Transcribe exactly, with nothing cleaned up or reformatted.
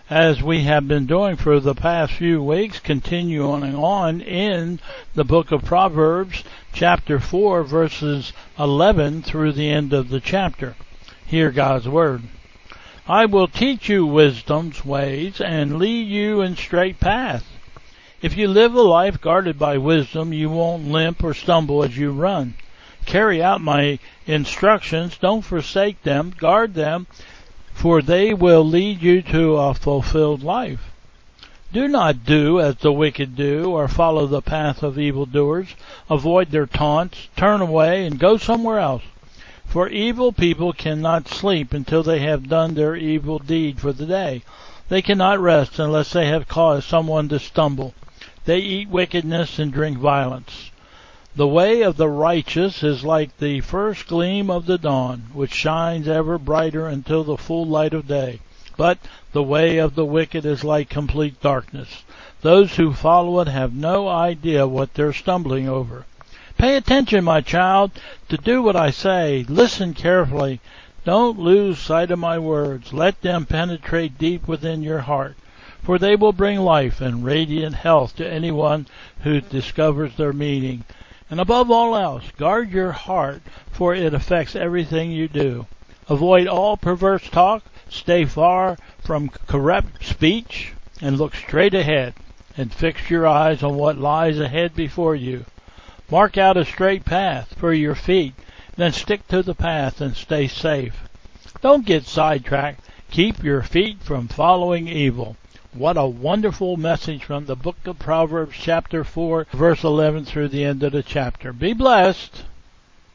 as we have been doing for the past few weeks, continuing on in the book of Proverbs, chapter four, verses eleven through the end of the chapter. Hear God's word. I will teach you wisdom's ways and lead you in straight paths. If you live a life guarded by wisdom, you won't limp or stumble as you run. Carry out my instructions. Don't forsake them. Guard them, for they will lead you to a fulfilled life. Do not do as the wicked do, or follow the path of evildoers. Avoid their taunts, turn away, and go somewhere else. For evil people cannot sleep until they have done their evil deed for the day. They cannot rest unless they have caused someone to stumble. They eat wickedness and drink violence. The way of the righteous is like the first gleam of the dawn, which shines ever brighter until the full light of day. But the way of the wicked is like complete darkness. Those who follow it have no idea what they're stumbling over. Pay attention, my child, to do what I say. Listen carefully. Don't lose sight of my words. Let them penetrate deep within your heart, for they will bring life and radiant health to anyone who discovers their meaning. And above all else, guard your heart, for it affects everything you do. Avoid all perverse talk, stay far from corrupt speech, and look straight ahead, and fix your eyes on what lies ahead before you. Mark out a straight path for your feet, then stick to the path and stay safe. Don't get sidetracked. Keep your feet from following evil. What a wonderful message from the book of Proverbs, chapter four, verse eleven through the end of the chapter. Be blessed.